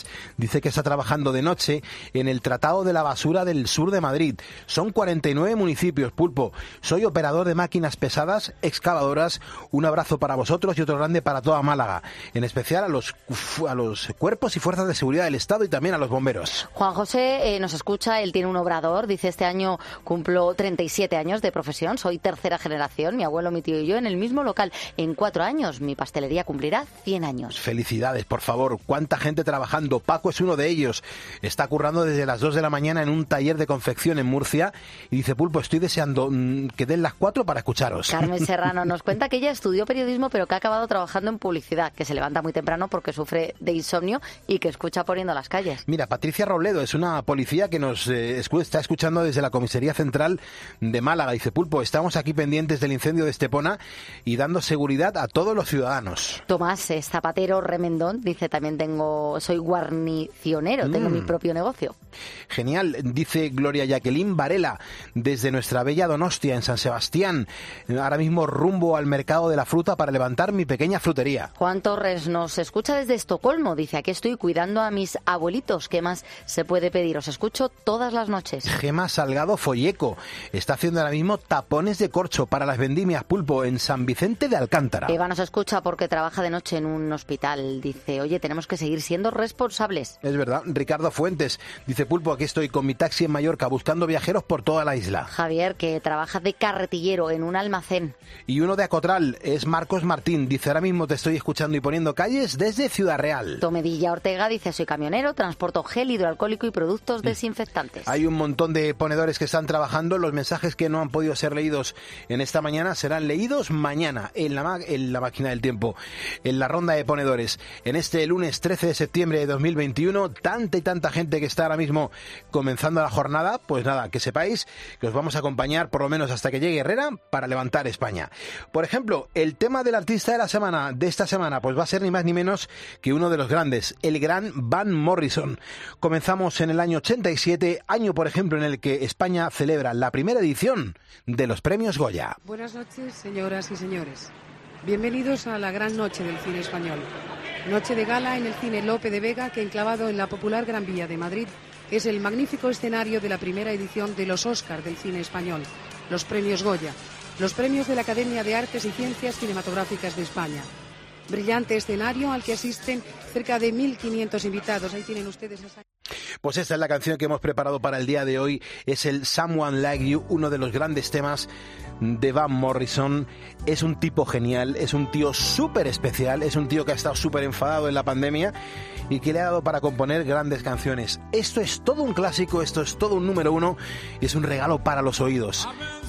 dice que está trabajando de noche en el Tratado de la Basura del sur de Madrid. Son 49 municipios, Pulpo. Soy operador de máquinas pesadas, excavadoras. Un abrazo para vosotros y otro grande para toda Málaga, en especial a los cuerpos y fuerzas de seguridad del Estado y también a los bomberos. Juan José nos escucha, él tiene un obrador, dice: este año cumplo 37 años de profesión, soy tercera generación, mi abuelo, mi tío y yo en el mismo local. En 4 años mi pastelería cumplirá 100 años. Felicidades, por favor. ¿Cuánta gente trabajando? Paco es uno de ellos. Está currando desde las 2 de la mañana en un taller de confección en Murcia y dice: Pulpo, estoy deseando que den las 4 para escucharos. Carmen Serrano nos cuenta que ella estudió periodismo pero que ha acabado trabajando en publicidad, que se levanta muy temprano porque sufre de insomnio y que escucha Poniendo las calles. Mira, Patricia Robledo es una policía que nos está escuchando desde la Comisaría Central de Málaga. Dice: Pulpo, estamos aquí pendientes del incendio de Estepona y dando seguridad a todos los ciudadanos. Tomás es zapatero remendón, dice: también soy guarnicionero, tengo mi propio negocio. Genial, dice Gloria Jacqueline Varela, desde nuestra bella Donostia, en San Sebastián, ahora mismo rumbo al mercado de la fruta para levantar mi pequeña frutería. Juan Torres nos escucha desde Estocolmo, dice: aquí estoy cuidando a mis abuelitos, ¿qué más se puede pedir? Os escucho todas las noches. Gema Salgado Folleco está haciendo ahora mismo tapones de corcho para las vendimias, Pulpo, en San Vicente de Alcántara. Eva nos escucha porque trabaja de noche en un hospital, dice: oye, tenemos que seguir siendo responsables. Es verdad. Ricardo Fuentes dice: Pulpo, aquí estoy con mi taxi en Mallorca buscando viajeros por toda la isla. Javier, que trabaja de carretillero en un almacén. Y uno de Acotral es Marcos Martín, dice: ahora mismo te estoy escuchando y poniendo calles desde Ciudad Real. Tomedilla Ortega dice: soy camionero, transporto gel hidroalcohólico y productos desinfectantes. Hay un montón de ponedores que están trabajando. Los mensajes que no han podido ser leídos en esta mañana serán leídos mañana en la máquina del tiempo, en la ronda de ponedores. En este lunes 13 de septiembre de 2021, tanta y tanta gente que está ahora mismo comenzando la jornada, pues nada, que sepáis que os vamos a acompañar por lo menos hasta que llegue Herrera para levantar España. Por ejemplo, el tema del artista de la semana, de esta semana, pues va a ser ni más ni menos que uno de los grandes, el gran Van Morrison. Comenzamos en el año 87, año por ejemplo en el que España celebra la primera edición de los premios Goya. Buenas noches, señoras y señores. Bienvenidos a la gran noche del cine español. Noche de gala en el cine Lope de Vega, que enclavado en la popular Gran Vía de Madrid es el magnífico escenario de la primera edición de los Oscar del cine español, los premios Goya, los premios de la Academia de Artes y Ciencias Cinematográficas de España. Brillante escenario al que asisten cerca de 1.500 invitados. Ahí tienen ustedes esa... Pues esta es la canción que hemos preparado para el día de hoy. Es el Someone Like You, uno de los grandes temas de Van Morrison. Es un tipo genial, es un tío súper especial, es un tío que ha estado súper enfadado en la pandemia y que le ha dado para componer grandes canciones. Esto es todo un clásico, esto es todo un número uno y es un regalo para los oídos.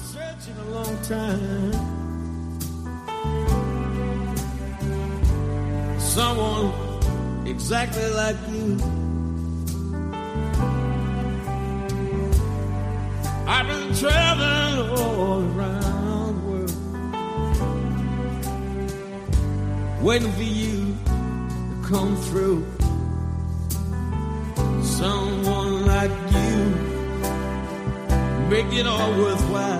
Someone exactly like you. I've been traveling all around the world, waiting for you to come through. Someone like you, make it all worthwhile.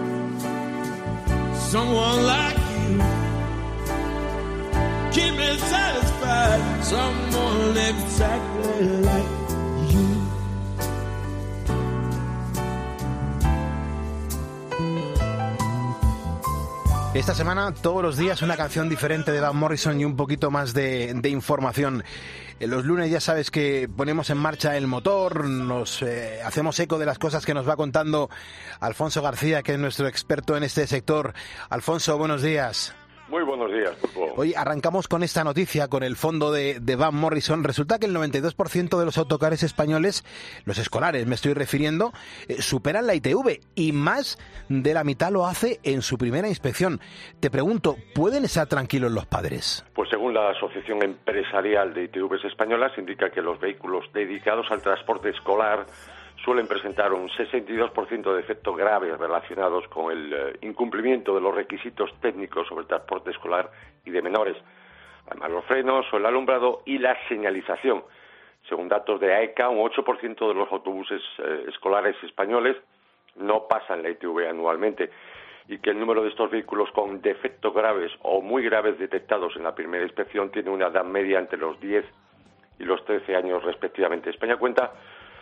Someone like you, keep me satisfied. Someone exactly like you. Esta semana, todos los días, una canción diferente de Van Morrison y un poquito más de información. Los lunes ya sabes que ponemos en marcha el motor, nos hacemos eco de las cosas que nos va contando Alfonso García, que es nuestro experto en este sector. Alfonso, buenos días. Muy buenos días, Pulpo. Hoy arrancamos con esta noticia, con el fondo de Van Morrison. Resulta que el 92% de los autocares españoles, los escolares me estoy refiriendo, superan la ITV y más de la mitad lo hace en su primera inspección. Te pregunto, ¿pueden estar tranquilos los padres? Pues según la Asociación Empresarial de ITVs Españolas, indica que los vehículos dedicados al transporte escolar suelen presentar un 62% de defectos graves relacionados con el incumplimiento de los requisitos técnicos sobre el transporte escolar y de menores. Además, los frenos o el alumbrado y la señalización. Según datos de AECA, un 8% de los autobuses escolares españoles no pasan la ITV anualmente y que el número de estos vehículos con defectos graves o muy graves detectados en la primera inspección tiene una edad media entre los 10 y los 13 años respectivamente. España cuenta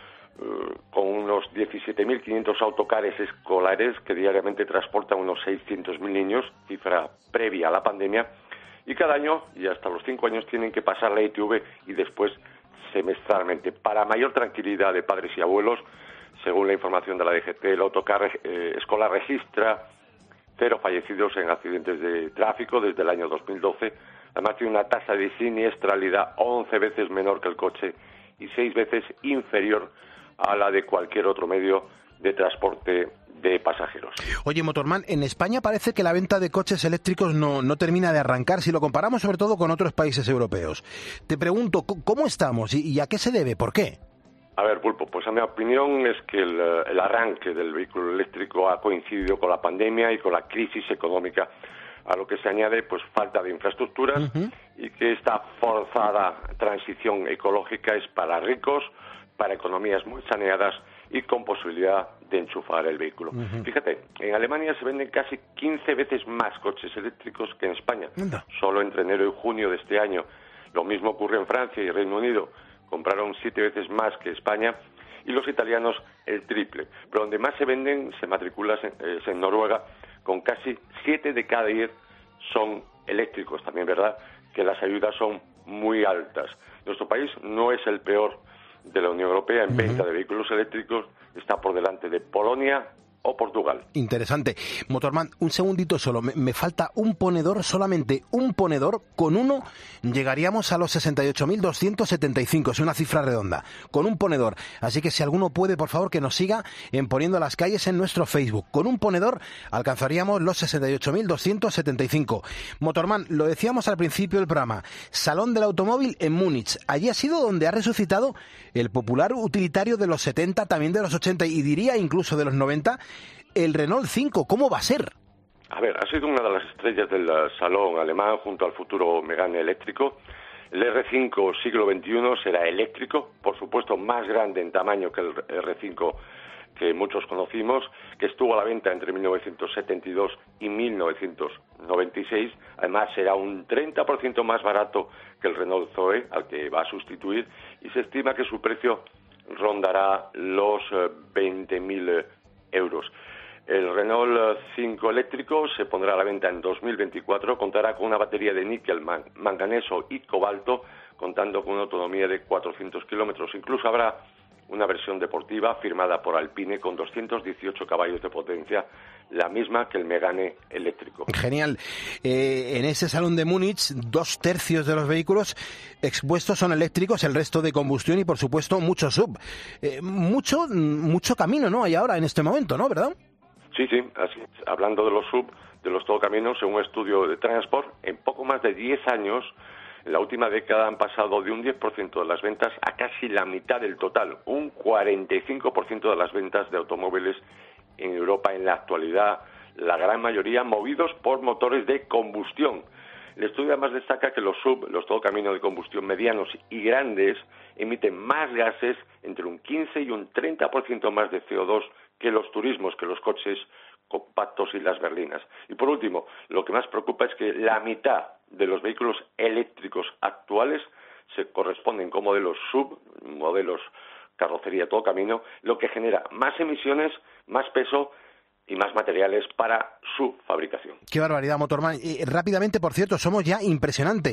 con unos 17.500 autocares escolares que diariamente transportan unos 600.000 niños, cifra previa a la pandemia, y cada año y hasta los 5 años tienen que pasar la ITV y después semestralmente. Para mayor tranquilidad de padres y abuelos, según la información de la DGT, el autocar escolar registra 0 fallecidos en accidentes de tráfico desde el año 2012. Además tiene una tasa de siniestralidad 11 veces menor que el coche y 6 veces inferior a la de cualquier otro medio de transporte de pasajeros. Oye, Motorman, en España parece que la venta de coches eléctricos no termina de arrancar si lo comparamos sobre todo con otros países europeos. Te pregunto, ¿cómo estamos y a qué se debe? ¿Por qué? A ver, Pulpo, pues a mi opinión es que el arranque del vehículo eléctrico ha coincidido con la pandemia y con la crisis económica, a lo que se añade pues falta de infraestructuras y que esta forzada transición ecológica es para ricos, para economías muy saneadas y con posibilidad de enchufar el vehículo. Fíjate, en Alemania se venden casi 15 veces más coches eléctricos que en España, solo entre enero y junio de este año. Lo mismo ocurre en Francia y Reino Unido. Compraron 7 veces más que España y los italianos el triple. Pero donde más se venden, se matriculan es en Noruega, con casi 7 de cada 10 son eléctricos. También verdad que las ayudas son muy altas. Nuestro país no es el peor de la Unión Europea en venta de vehículos eléctricos, está por delante de Polonia o Portugal. Interesante. Motorman, un segundito solo, me falta un ponedor, solamente un ponedor, con uno llegaríamos a los 68.275, es una cifra redonda, con un ponedor. Así que si alguno puede, por favor, que nos siga en Poniendo las Calles en nuestro Facebook. Con un ponedor alcanzaríamos los 68.275. Motorman, lo decíamos al principio del programa, Salón del Automóvil en Múnich. Allí ha sido donde ha resucitado el popular utilitario de los 70, también de los 80 y diría incluso de los 90, el Renault 5. ¿Cómo va a ser? A ver, ha sido una de las estrellas del salón alemán junto al futuro Megane eléctrico. El R5 siglo XXI será eléctrico, por supuesto más grande en tamaño que el R5 que muchos conocimos, que estuvo a la venta entre 1972 y 1996. Además será un 30% más barato que el Renault Zoe, al que va a sustituir, y se estima que su precio rondará los 20.000 euros. El Renault 5 eléctrico se pondrá a la venta en 2024, contará con una batería de níquel, manganeso y cobalto, contando con una autonomía de 400 kilómetros. Incluso habrá una versión deportiva firmada por Alpine con 218 caballos de potencia, la misma que el Megane eléctrico. Genial. En ese salón de Múnich, 2/3 de los vehículos expuestos son eléctricos, el resto de combustión y, por supuesto, mucho sub. Mucho camino, ¿no? Hay ahora en este momento, ¿no? ¿Verdad? Sí, así es. Hablando de los sub, de los todocaminos, según un estudio de Transport, en poco más de 10 años, en la última década han pasado de un 10% de las ventas a casi la mitad del total, un 45% de las ventas de automóviles en Europa en la actualidad, la gran mayoría movidos por motores de combustión. El estudio además destaca que los sub, los todocaminos de combustión medianos y grandes, emiten más gases, entre un 15 y un 30% más de CO2 que los turismos, que los coches compactos y las berlinas. Y por último, lo que más preocupa es que la mitad de los vehículos eléctricos actuales se corresponden con modelos sub, modelos carrocería todo camino, lo que genera más emisiones, más peso y más materiales para su fabricación. Qué barbaridad, Motorman. Rápidamente, por cierto, somos ya impresionante.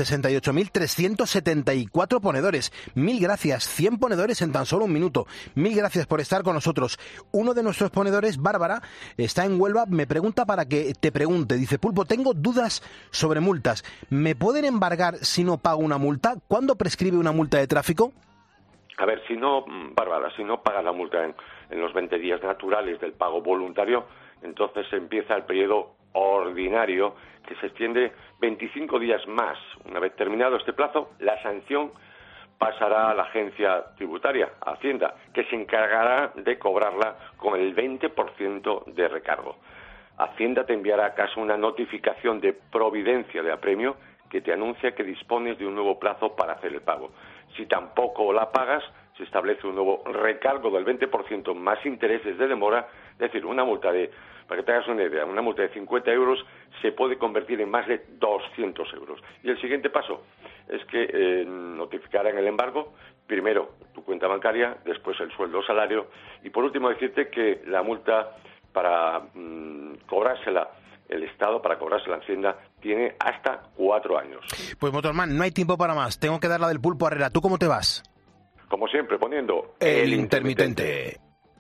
68.374 ponedores. 1.000 gracias. 100 ponedores en tan solo un minuto. 1.000 gracias por estar con nosotros. Uno de nuestros ponedores, Bárbara, está en Huelva. Me pregunta para que te pregunte. Dice, Pulpo, tengo dudas sobre multas. ¿Me pueden embargar si no pago una multa? ¿Cuándo prescribe una multa de tráfico? A ver, Bárbara, si no pagas la multa en los 20 días naturales del pago voluntario, entonces empieza el periodo ordinario, que se extiende 25 días más. Una vez terminado este plazo, la sanción pasará a la agencia tributaria, a Hacienda, que se encargará de cobrarla con el 20% de recargo. Hacienda te enviará acaso una notificación de providencia de apremio que te anuncia que dispones de un nuevo plazo para hacer el pago. Si tampoco la pagas, se establece un nuevo recargo del 20% más intereses de demora, es decir, una multa para que te hagas una idea, una multa de 50 euros se puede convertir en más de 200 euros. Y el siguiente paso es que notificaran el embargo, primero tu cuenta bancaria, después el sueldo o salario, y por último decirte que la multa para cobrársela el Estado, para cobrársela Hacienda, tiene hasta 4 años. Pues Motorman, no hay tiempo para más, tengo que dar la del pulpo a Herrera. ¿Tú cómo te vas? Como siempre, poniendo el intermitente.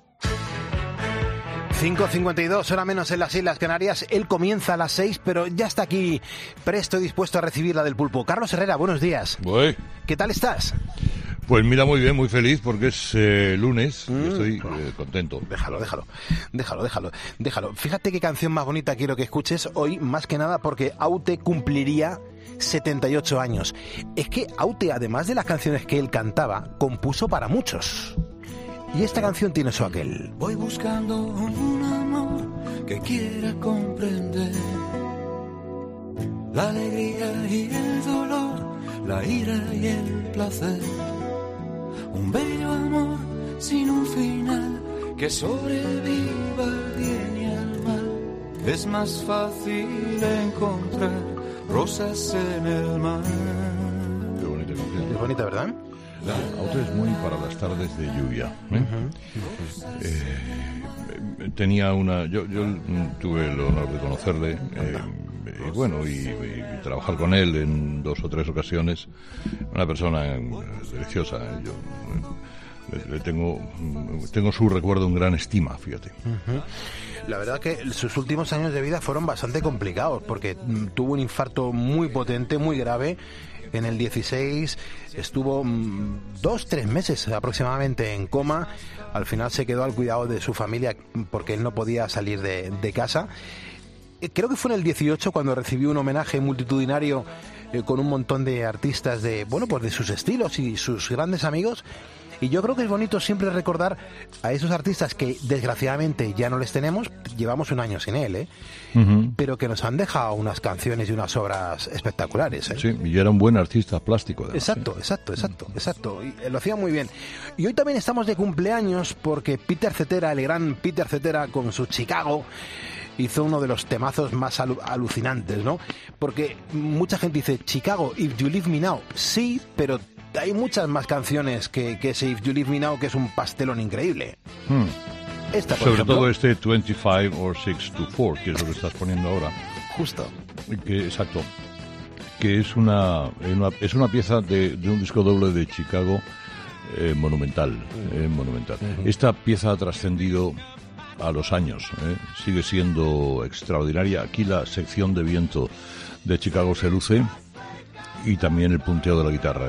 5:52, hora menos en las Islas Canarias. Él comienza a las 6, pero ya está aquí presto y dispuesto a recibir la del pulpo. Carlos Herrera, buenos días. Voy. ¿Qué tal estás? Pues mira, muy bien, muy feliz porque es lunes y estoy contento. Déjalo. Fíjate qué canción más bonita quiero que escuches hoy, más que nada porque Aute cumpliría 78 años. Es que Aute, además de las canciones que él cantaba, compuso para muchos. Y esta canción tiene su aquel. Voy buscando un amor que quiera comprender la alegría y el dolor, la ira y el placer. Un bello amor sin un final que sobreviva al bien y al mal. Es más fácil encontrar rosas en el mar. Qué bonita canción. Es bonita, ¿verdad? Aute es muy para las tardes de lluvia. Tenía una... Yo tuve el honor de conocerle y trabajar con él en 2 o 3 ocasiones. Una persona deliciosa. Yo le tengo su recuerdo en gran estima, fíjate. La verdad que sus últimos años de vida fueron bastante complicados porque tuvo un infarto muy potente, muy grave. En el 16 estuvo 2-3 meses aproximadamente en coma. Al final se quedó al cuidado de su familia porque él no podía salir de casa. Creo que fue en el 18 cuando recibió un homenaje multitudinario con un montón de artistas de sus estilos y sus grandes amigos. Y yo creo que es bonito siempre recordar a esos artistas que desgraciadamente ya no les tenemos, llevamos un año sin él, pero que nos han dejado unas canciones y unas obras espectaculares. Sí, y era un buen artista plástico. Además, Exacto. Y lo hacía muy bien. Y hoy también estamos de cumpleaños porque Peter Cetera, el gran Peter Cetera con su Chicago, hizo uno de los temazos más alucinantes, ¿no? Porque mucha gente dice, Chicago, If You Leave Me Now, sí, pero hay muchas más canciones que ese If You Leave Me Now, que es un pastelón increíble. Esta, por sobre ejemplo, todo este 25 or 6 to 4, que es lo que estás poniendo ahora. Justo. Exacto. Que es una pieza de un disco doble de Chicago monumental. Esta pieza ha trascendido a los años. Sigue siendo extraordinaria. Aquí la sección de viento de Chicago se luce y también el punteo de la guitarra.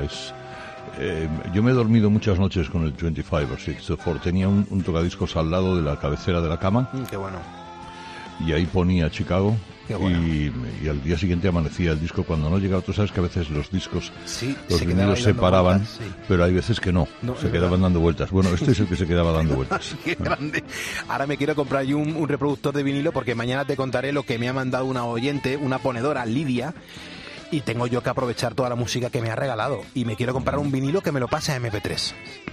Yo me he dormido muchas noches con el 25 or 6 to 4. Tenía un tocadiscos al lado de la cabecera de la cama. Qué bueno. Y ahí ponía Chicago. Bueno. Y al día siguiente amanecía el disco cuando no llegaba. Tú sabes que a veces los discos, los vinilos se paraban, vueltas, pero hay veces que no se quedaban dando vueltas. Bueno, este es el que se quedaba dando vueltas. Qué grande. Ahora me quiero comprar yo un reproductor de vinilo porque mañana te contaré lo que me ha mandado una oyente, una ponedora, Lidia, y tengo yo que aprovechar toda la música que me ha regalado. Y me quiero comprar un vinilo que me lo pase a MP3.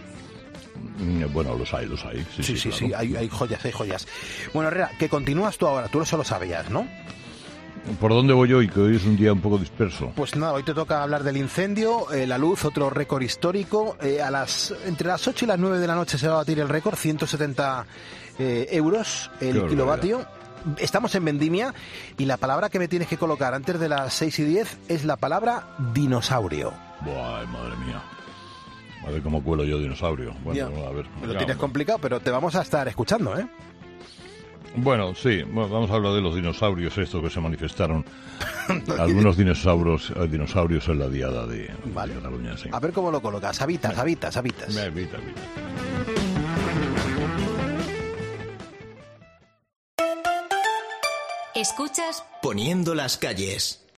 Bueno, los hay. Sí, claro. Hay joyas. Bueno, Herrera, que continúas tú ahora, tú eso lo sabías, ¿no? ¿Por dónde voy hoy? Que hoy es un día un poco disperso. Pues nada, hoy te toca hablar del incendio, la luz, otro récord histórico. Entre las 8 y las 9 de la noche se va a batir el récord, 170 euros el kilovatio. Estamos en vendimia y la palabra que me tienes que colocar antes de las 6 y 10 es la palabra dinosaurio. Buah, madre mía. A ver cómo cuelo yo dinosaurio. Bueno, a ver. Lo tienes complicado, pero te vamos a estar escuchando, ¿eh? Bueno, sí, vamos a hablar de los dinosaurios, estos que se manifestaron. Algunos dinosaurios en la diada de Cataluña, sí. A ver cómo lo colocas. Habitas. Escuchas Poniendo las calles.